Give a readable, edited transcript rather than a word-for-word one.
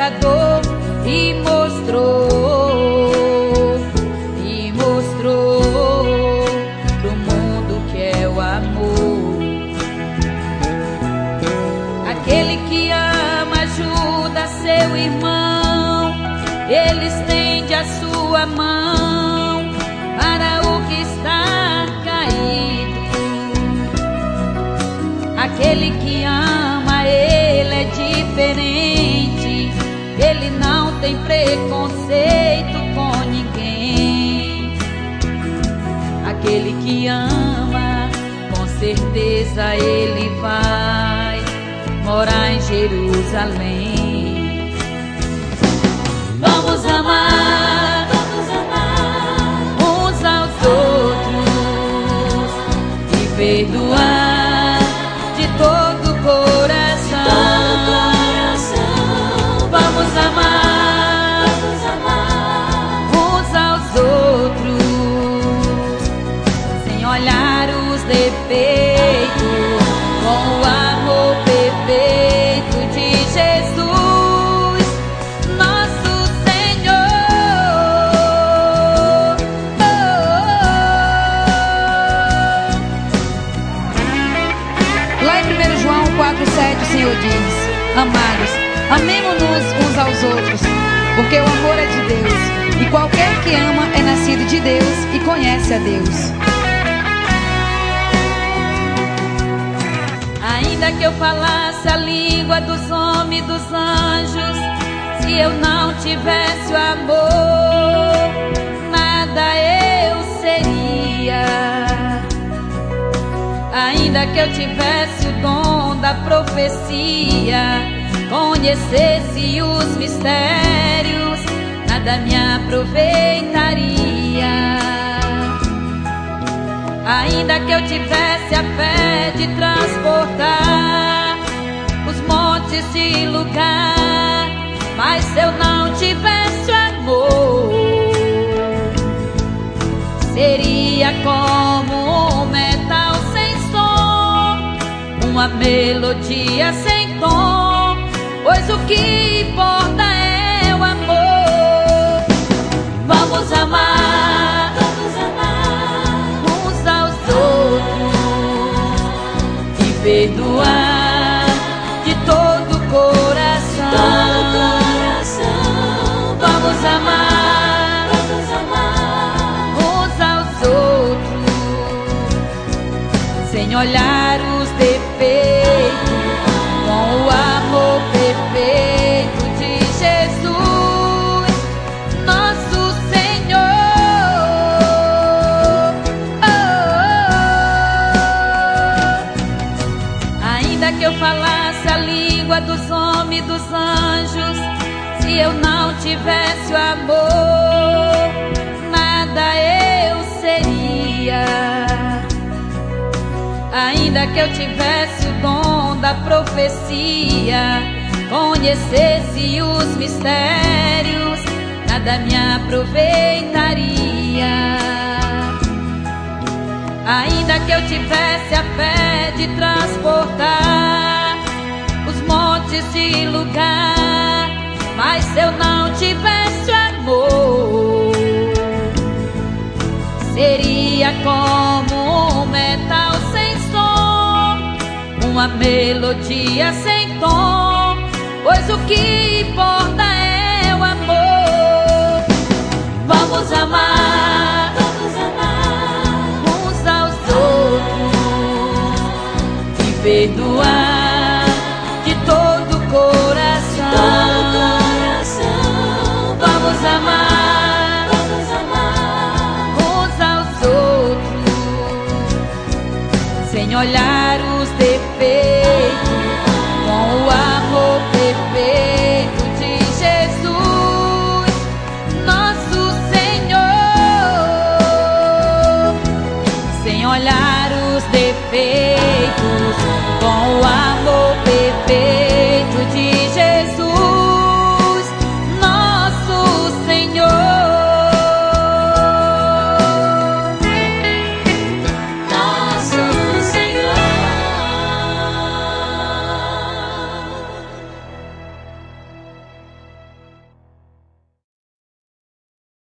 dor e mostrou pro mundo que é o amor. Aquele que ama ajuda seu irmão, ele estende a sua mão para o que está caído. Aquele que ama, ele é diferente, ele não tem preconceito com ninguém. Aquele que ama, com certeza ele vai morar em Jerusalém. Vamos amar uns aos outros e perdoar de todo o coração. Vamos amar uns aos outros sem olhar os defeitos, com o amor perfeito de Jesus, nosso Senhor. Lá em 1 João 4,7 o Senhor diz: amados, amemo-nos uns aos outros, porque o amor é de Deus, e qualquer que ama é nascido de Deus e conhece a Deus. Ainda que eu falasse a língua dos homens e dos anjos, se eu não tivesse o amor, nada eu seria. Ainda que eu tivesse o dom da profecia, conhecesse os mistérios, nada me aproveitaria. Ainda que eu tivesse a fé de transportar os montes de lugar, mas se eu não tivesse amor, seria como um metal sem som, uma melodia sem tom, pois o que importa é o amor. Vamos amar uns aos outros e perdoar de todo o coração. Vamos amar uns aos outros sem olhar os defeitos, com o amor perfeito de Jesus, nosso Senhor. Ainda que eu falasse a língua dos homens e dos anjos, se eu não tivesse o amor, nada eu seria. Ainda que eu tivesse o dom da profecia, conhecesse os mistérios, nada me aproveitaria. Ainda que eu tivesse a fé de transportar os montes de lugar, mas se eu não tivesse amor, seria como um metal sem som, uma melodia sem tom, pois o que importa é o amor. Vamos amar uns aos outros e perdoar de todo o coração. Vamos amar uns aos outros sem olhar